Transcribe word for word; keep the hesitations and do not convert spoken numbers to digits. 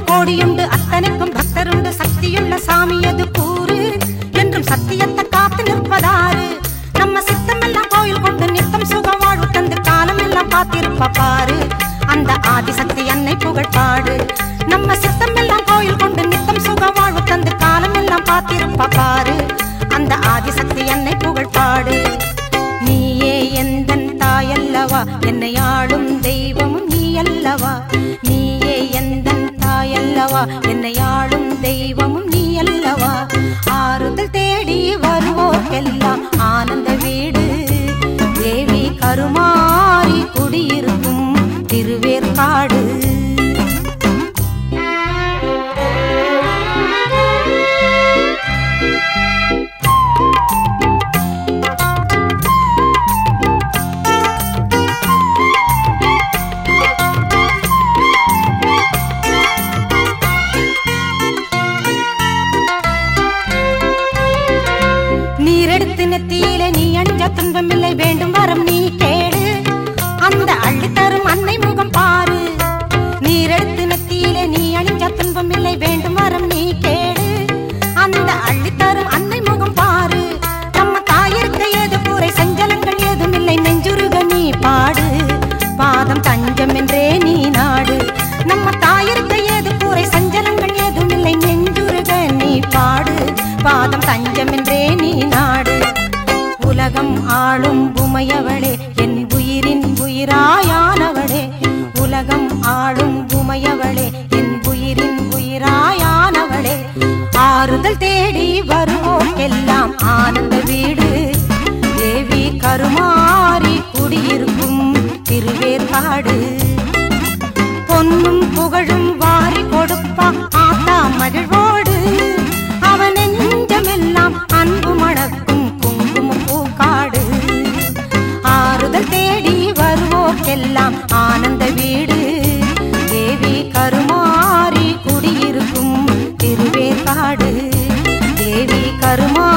கோடியுண்டு அத்தனைக்கும் பக்தருண்டு சக்தியுள்ள சாமியது கூறு என்றும் சத்தியத்தை காத்து நிற்பதாறு நம்ம சித்தமெல்லாம் கோயில் கொண்டு நித்தம் சுகம் வாழ்வு தந்து காலம் எல்லாம் காத்திருப்ப பாரு அந்த ஆதிசக்தி அன்னை புகழ் பாடு நம்ம சித்தமெல்லாம் கோயில் கொண்டு நித்தம் சுகம் வாழ்வு தந்து காலம் எல்லாம் காத்திருப்ப பாரு அந்த ஆதிசக்தி அன்னை புகழ் பாடு நீயே எந்தன் தாயல்லவா என்னை ஆளும் தெய்வமும் நீ அல்லவா நீயே எந்தன் தாயல்லவா என்னை ஆளும் தெய்வமும் நீ அல்லவா ஆறுதல் தேடி வருவோர்க்கெல்லாம் ஆனந்த வீடு தேவி கருமாரி குடியிருக்கும் திருவேற்காடு துன்பமில்லை வேண்டும் வரம் நீ கேடு அந்த அள்ளி தரும் அன்னை முகம் பாரு நீரெடுத்து நெத்தியிலே நீ அணிஞ்ச துன்பமில்லை வேண்டும் வரம் நீ கேடு அந்த அள்ளி தரும் அன்னை முகம் பாரு நம்ம தாயிற்க ஏது கூரை சஞ்சலங்கள் ஏதுமில்லை நெஞ்சுருக நீ பாடு பாதம் தஞ்சம் என்றே நீ நாடு நம்ம தாயிற்க ஏது கூரை சஞ்சலங்கள் ஏதுமில்லை நெஞ்சுருக நீ பாடு பாதம் தஞ்சம் என்றே நீ நாடு உலகம் ஆளும் உமையவளே என் உயிரின் உயிராயானவளே உலகம் ஆளும் உமையவளே என் உயிரின் உயிராயானவளே ஆறுதல் தேடி வருவோர்க்கெல்லாம் ஆனந்த வீடு தேவி கருமாரி குடியிருக்கும் திருவேற்காடு பொன்னும் புகழும் வாரி கொடுப்பா ஆத்தா மகிழ்வோடு அவன் நெஞ்சமெல்லாம் அன்பு மணக்கும் பூக்காடு ஆறுதல் தேடி வருவோர்க்கெல்லாம் ஆனந்த வீடு தேவி கருமாரி குடியிருக்கும் திருவேற்காடு தேவி கருமா